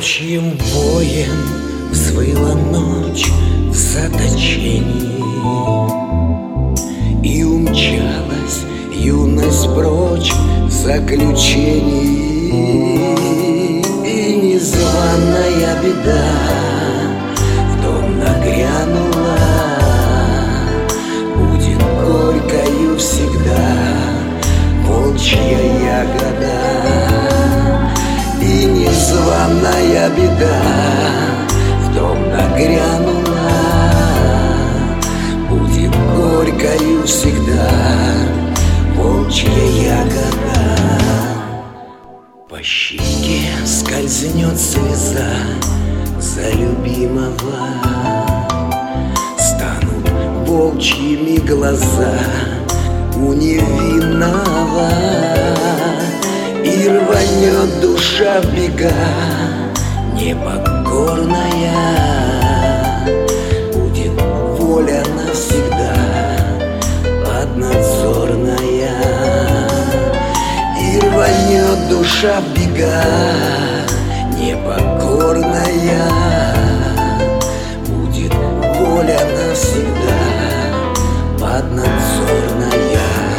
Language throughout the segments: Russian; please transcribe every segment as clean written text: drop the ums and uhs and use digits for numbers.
Волчьим воем взвыла ночь в заточении, и умчалась юность прочь в заключении. И незваная беда в дом нагрянула, будет горькою всегда волчья ягода. И незваная беда в дом нагрянула, будет горькою всегда волчья ягода. По щеке скользнет слеза за любимого, станут волчьими глаза у невинного, и рванет душа в бега непокорная. Будет воля навсегда поднадзорная, и рванет душа в бега непокорная. Будет воля навсегда поднадзорная.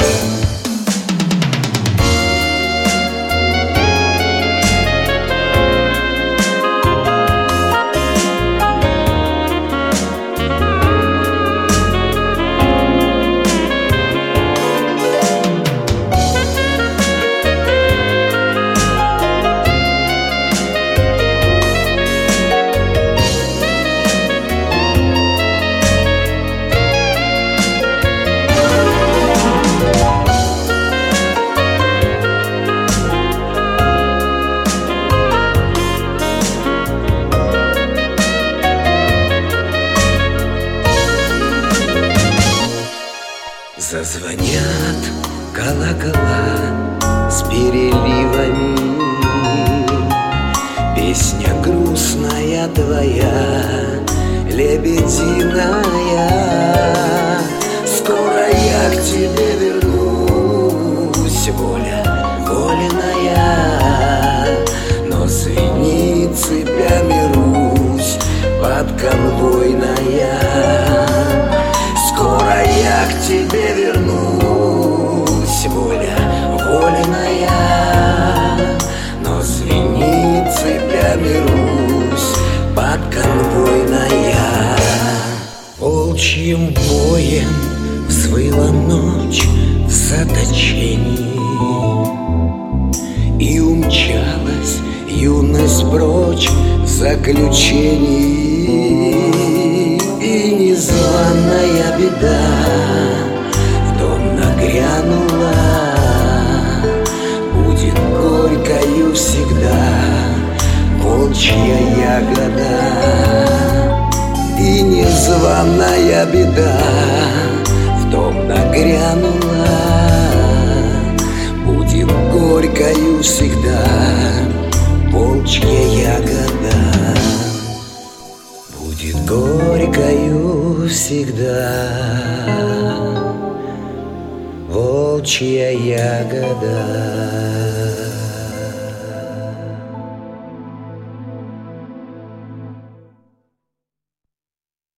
Зазвонят колокола с переливами, песня грустная твоя, лебединая. Скоро я к тебе вернусь, воля воленая, но звенит цепями Русь подконвойная. Скоро я к тебе вернусь, воля воленая, но звенит цепями Русь подконвойная. Волчьим воем взвыла ночь в заточении, и умчалась юность прочь в заключении. И незваная беда в дом нагрянула, будет горькою всегда волчья ягода. И незваная беда в дом нагрянула, будет горькою всегда волчья ягода. Будет горькою всегда волчья ягода.